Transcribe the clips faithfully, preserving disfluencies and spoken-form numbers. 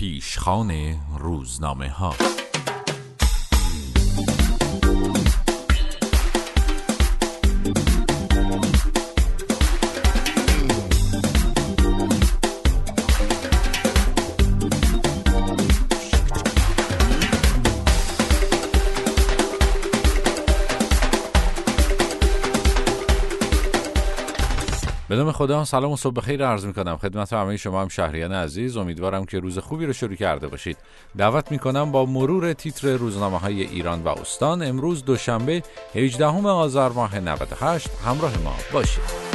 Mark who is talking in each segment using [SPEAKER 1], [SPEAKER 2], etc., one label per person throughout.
[SPEAKER 1] پیشخوان روزنامه ها. به نام خدا، سلام و صبح بخیر عرض میکنم خدمت همه شما هم شهریان عزیز. امیدوارم که روز خوبی رو شروع کرده باشید. دعوت میکنم با مرور تیتر روزنامه های ایران و استان امروز دوشنبه هجدهم آذر ماه نود و هشت همراه ما باشید.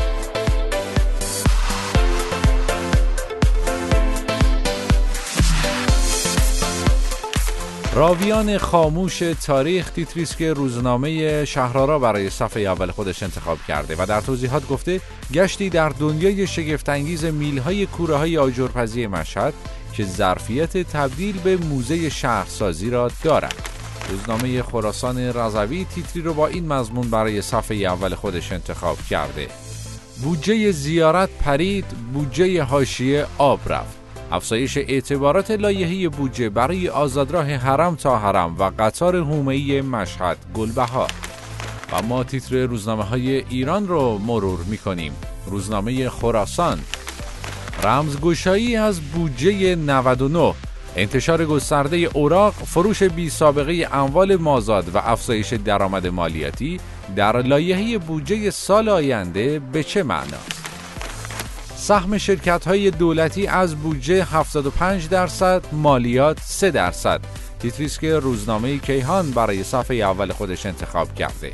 [SPEAKER 1] راویان خاموش تاریخ تیتری است که روزنامه شهرآرا برای صفحه اول خودش انتخاب کرده و در توضیحات گفته گشتی در دنیای شگفت‌انگیز میلهای کوره‌های آجرپزی مشهد که ظرفیت تبدیل به موزه شهرسازی را دارد. روزنامه خراسان رضوی تیتری رو با این مضمون برای صفحه اول خودش انتخاب کرده: بودجه زیارت پرید، بودجه حاشیه آب رفت. افزایش اعتبارات لایحه‌ای بودجه برای آزادراه حرم تا حرم و قطار حومه‌ای مشهد گلبهار. و ما تیتر روزنامه‌های ایران رو مرور می‌کنیم. روزنامه خراسان: رمزگشایی از بودجه نود و نه، انتشار گسترده اوراق، فروش بی سابقه اموال مازاد و افزایش درآمد مالیاتی در لایحه بودجه سال آینده به چه معناست؟ سهم شرکت‌های دولتی از بودجه هفتاد و پنج درصد، مالیات سه درصد. تیتری است که روزنامه کیهان برای صفحه اول خودش انتخاب کرده.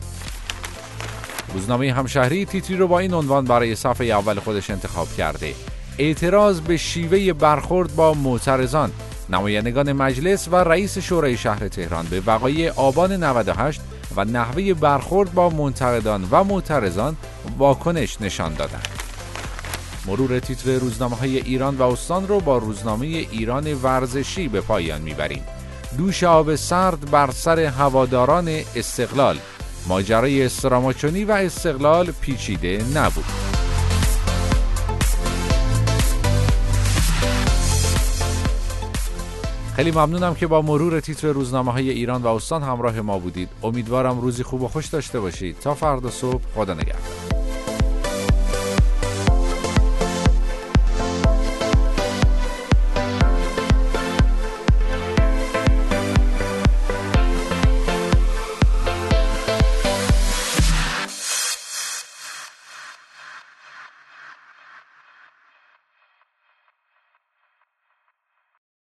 [SPEAKER 1] روزنامه همشهری تیتری رو با این عنوان برای صفحه اول خودش انتخاب کرده: اعتراض به شیوه برخورد با معترضان. نمایندگان مجلس و رئیس شورای شهر تهران به وقایع آبان نود و هشت و نحوه برخورد با منتقدان و معترضان واکنش نشان دادند. مرور تیتر روزنامه‌های ایران و استان رو با روزنامه ایران ورزشی به پایان میبریم. دوش آب سرد بر سر هواداران استقلال. ماجرای استراماچونی و استقلال پیچیده نبود. خیلی ممنونم که با مرور تیتر روزنامه‌های ایران و استان همراه ما بودید. امیدوارم روزی خوب و خوش داشته باشید. تا فردا صبح، خدا نگهدار.